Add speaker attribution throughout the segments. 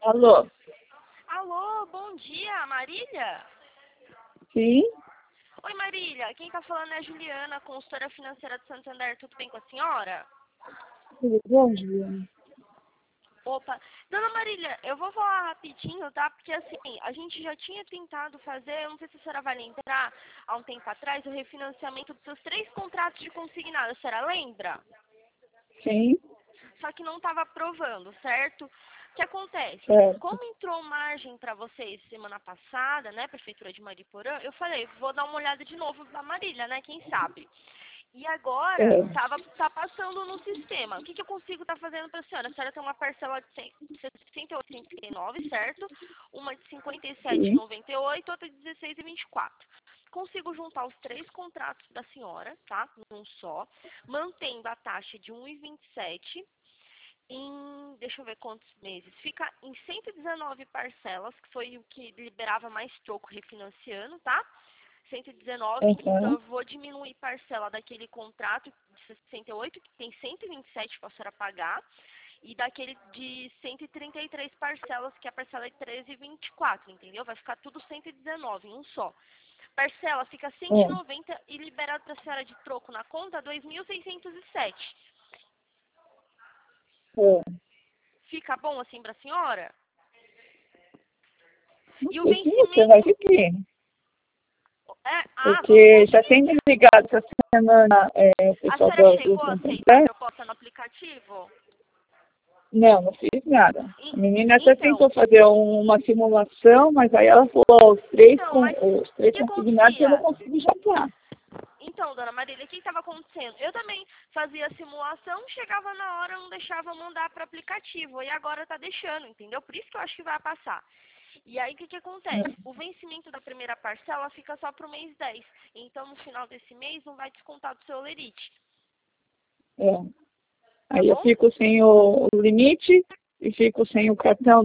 Speaker 1: Alô?
Speaker 2: Alô, bom dia, Marília?
Speaker 1: Sim?
Speaker 2: Oi, Marília. Quem tá falando é a Juliana, consultora financeira do Santander. Tudo bem com a senhora?
Speaker 1: Tudo bom, Juliana?
Speaker 2: Opa. Dona Marília, eu vou falar rapidinho, tá? Porque, assim, a gente já tinha tentado fazer, eu não sei se a senhora vai lembrar, há um tempo atrás, o refinanciamento dos seus 3 contratos de consignado. A senhora lembra?
Speaker 1: Sim,
Speaker 2: Só que não estava aprovando, certo? O que acontece?
Speaker 1: certo.
Speaker 2: Como entrou margem para vocês semana passada, né, Prefeitura de Mariporã, eu falei, vou dar uma olhada de novo na Marília, né, quem sabe? E agora,
Speaker 1: É.
Speaker 2: tá passando no sistema. O que eu consigo estar fazendo para a senhora? A senhora tem uma parcela de 68,39, certo? Uma de
Speaker 1: Sim,
Speaker 2: 57,98, outra de 16,24. Consigo juntar os 3 contratos da senhora, tá? Num só, mantendo a taxa de 1,27 deixa eu ver quantos meses. Fica em 119 parcelas, que foi o que liberava mais troco refinanciando, tá? 119, então
Speaker 1: aham,
Speaker 2: eu vou diminuir parcela daquele contrato de 68, que tem 127 para a senhora pagar, e daquele de 133 parcelas, que a parcela é 13,24, entendeu? Vai ficar tudo 119 em um só. Parcela fica
Speaker 1: é,
Speaker 2: 190 e liberado para a senhora de troco na conta 2.607.
Speaker 1: é.
Speaker 2: Fica bom assim para a senhora?
Speaker 1: Não
Speaker 2: E o
Speaker 1: sei se você vai
Speaker 2: vencimento
Speaker 1: requerer,
Speaker 2: vamos
Speaker 1: porque já tem
Speaker 2: conseguir.
Speaker 1: me ligado essa semana o
Speaker 2: A
Speaker 1: pessoal
Speaker 2: senhora
Speaker 1: do
Speaker 2: chegou a aceitar a
Speaker 1: Santander.
Speaker 2: proposta no aplicativo?
Speaker 1: Não, não fiz nada. A menina até
Speaker 2: Então,
Speaker 1: tentou fazer uma simulação, mas aí ela falou,
Speaker 2: mas
Speaker 1: os
Speaker 2: o
Speaker 1: três
Speaker 2: que
Speaker 1: consignados eu não
Speaker 2: acontecia?
Speaker 1: consigo juntar.
Speaker 2: Então, dona Marília, o que estava acontecendo? Eu também fazia a simulação, chegava na hora, não deixava mandar para o aplicativo. E agora está deixando, entendeu? Por isso que eu acho que vai passar. E aí, o que acontece? O vencimento da primeira parcela fica só para o mês 10. Então, no final desse mês, não vai descontar do seu lerite.
Speaker 1: É.
Speaker 2: Tá
Speaker 1: Aí eu
Speaker 2: bom?
Speaker 1: fico sem o limite e fico sem o cartão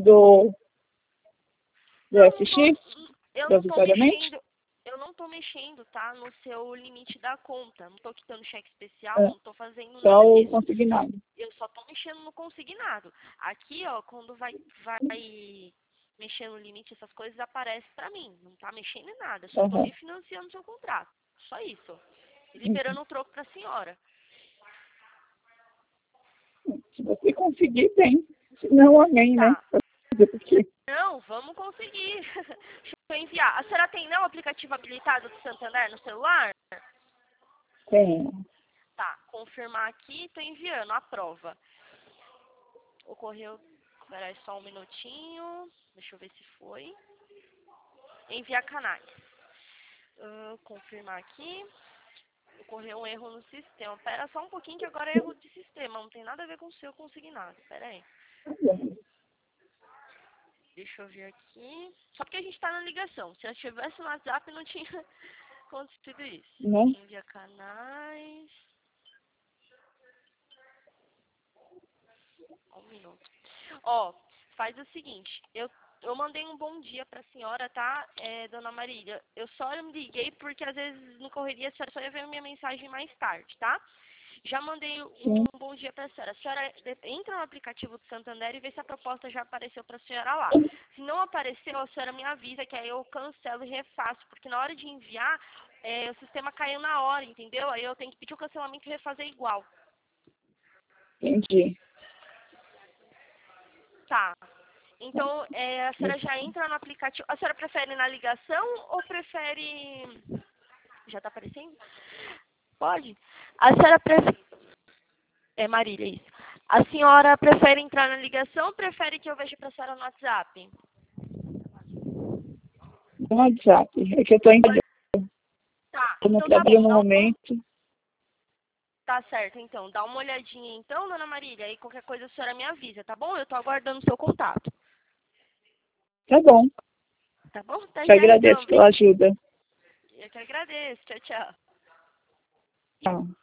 Speaker 1: do
Speaker 2: Não,
Speaker 1: FX,
Speaker 2: eu não tô
Speaker 1: provisoriamente.
Speaker 2: mexendo, eu não tô mexendo, tá, no seu limite da conta. Não tô quitando cheque especial,
Speaker 1: É,
Speaker 2: não tô fazendo
Speaker 1: só
Speaker 2: nada
Speaker 1: o
Speaker 2: disso.
Speaker 1: consignado.
Speaker 2: Eu só tô mexendo no consignado. Aqui, ó, quando vai mexer no limite, essas coisas aparecem pra mim. Não tá mexendo em nada. Só tô
Speaker 1: Aham.
Speaker 2: refinanciando o seu contrato. Só isso. E liberando o troco pra senhora.
Speaker 1: Se você conseguir, bem. Se não, amém, né?
Speaker 2: Tá.
Speaker 1: Porque
Speaker 2: Não, vamos conseguir. Deixa eu enviar. A senhora tem, não, o aplicativo habilitado do Santander no celular?
Speaker 1: tem.
Speaker 2: Tá, confirmar aqui, tô enviando a prova. Ocorreu, peraí só um minutinho, deixa eu ver se foi. Enviar canais. Confirmar aqui, ocorreu um erro no sistema. Pera só um pouquinho que agora é erro de sistema, não tem nada a ver com o seu consignado. Pera aí,
Speaker 1: Tá bom.
Speaker 2: deixa eu ver aqui. Só porque a gente tá na ligação, se eu estivesse no WhatsApp não tinha acontecido isso.
Speaker 1: Né?
Speaker 2: Envia canais, um minuto. Ó, faz o seguinte, eu mandei um bom dia pra senhora, tá, dona Marília? Eu só me liguei porque às vezes no correria a senhora só ia ver minha mensagem mais tarde, tá? Já mandei um
Speaker 1: Sim.
Speaker 2: bom dia pra senhora. A senhora entra no aplicativo do Santander e vê se a proposta já apareceu pra senhora lá. Se não apareceu, a senhora me avisa que aí eu cancelo e refaço, porque na hora de enviar, o sistema caiu na hora, entendeu? Aí eu tenho que pedir o cancelamento e refazer igual.
Speaker 1: Entendi.
Speaker 2: Tá. Então, a senhora já entra no aplicativo. A senhora prefere na ligação ou prefere. Já tá aparecendo? Pode. A senhora prefere. É Marília, isso. A senhora prefere entrar na ligação ou prefere que eu veja pra senhora no WhatsApp?
Speaker 1: No WhatsApp. É que eu tô
Speaker 2: Tá,
Speaker 1: no
Speaker 2: então tá
Speaker 1: trabalho
Speaker 2: bom.
Speaker 1: no momento.
Speaker 2: Tá certo, então. Dá uma olhadinha então, dona Marília, aí qualquer coisa a senhora me avisa, tá bom? Eu tô aguardando o seu contato.
Speaker 1: Tá bom.
Speaker 2: Tá bom? Tá
Speaker 1: Te
Speaker 2: já então.
Speaker 1: agradeço pela ajuda.
Speaker 2: Eu que agradeço. Tchau, tchau.
Speaker 1: Tchau.